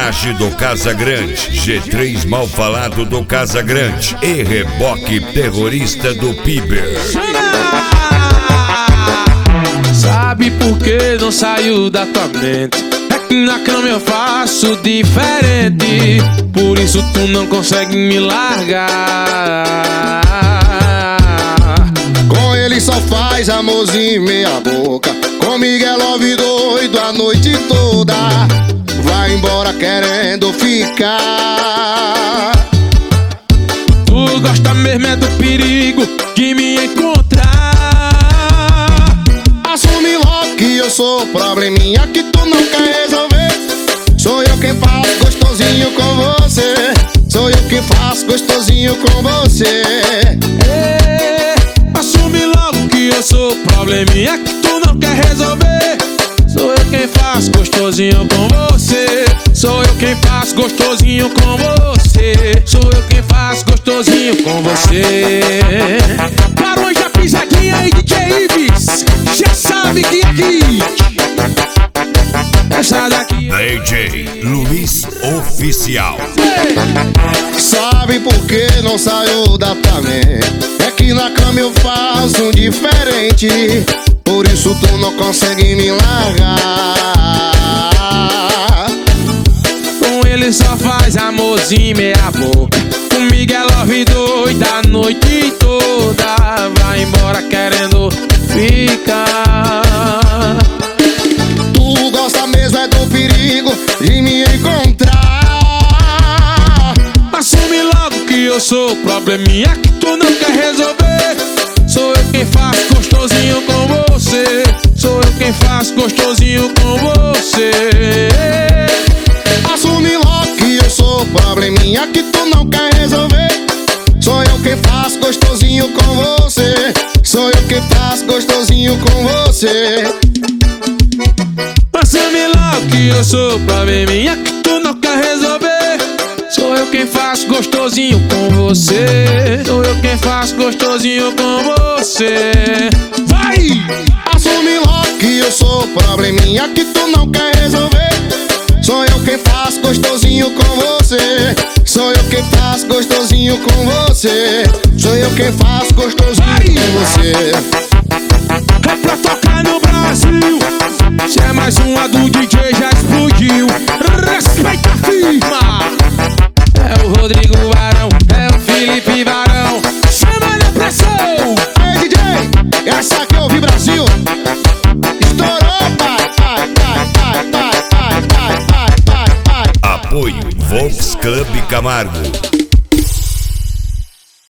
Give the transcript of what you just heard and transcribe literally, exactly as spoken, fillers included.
Garagem do Casa Grande, G três mal falado do Casa Grande e Reboque Terrorista do Piber. Sabe por que não saiu da tua mente? É que na cama eu faço diferente, por isso tu não consegue me largar. Com ele só faz amorzinho meia boca, comigo é love doido a noite toda. Vai embora querendo ficar. Tu gosta mesmo é do perigo de me encontrar. Assume logo que eu sou o probleminha que tu não quer resolver. Sou eu quem faço gostosinho com você. Sou eu quem faço gostosinho com você. É, assume logo que eu sou o probleminha que tu não quer resolver. Sou eu quem faço gostosinho com você. Sou eu quem faço gostosinho com você. Sou eu quem faço gostosinho com você. Barões da pisadinha aí, D J Ives, já sabe que aqui essa daqui D J Luiz Oficial. Sabe por que não saiu da tua mente? É que na cama eu faço um diferente, por isso tu não consegue me largar. Com ele só faz amorzinho meia boca, comigo é love doida a noite toda. Vai embora querendo ficar. Tu gosta mesmo é do perigo de me encontrar. Assume logo que eu sou o probleminha que tu não quer resolver. Sou eu quem faço gostosinho com você. Sou eu quem faço gostosinho com você. Assume logo que eu sou o probleminha que tu não quer resolver. Sou eu quem faço gostosinho com você. Sou eu quem faço gostosinho com você. Assume logo que eu sou o probleminha que tu não quer resolver. Sou eu quem faço gostosinho com você. Sou eu quem faço gostosinho com você. Vai! Assume logo que eu sou o probleminha que tu não quer resolver. Sou eu quem faço gostosinho com você. Sou eu quem faço gostosinho com você. Sou eu quem faço gostosinho Vai. com você. É pra tocar no Brasil. Se é mais uma do D J já explodiu. Respeita a firma. É o Rodrigo Varão, é o Felipe Varão. Chama na pressão. Ei, D J, essa aqui é o Brasil. Estourou, pai, pai, pai, pai, pai, pai, pai, pai, pai. Apoio Volks Club Camargo.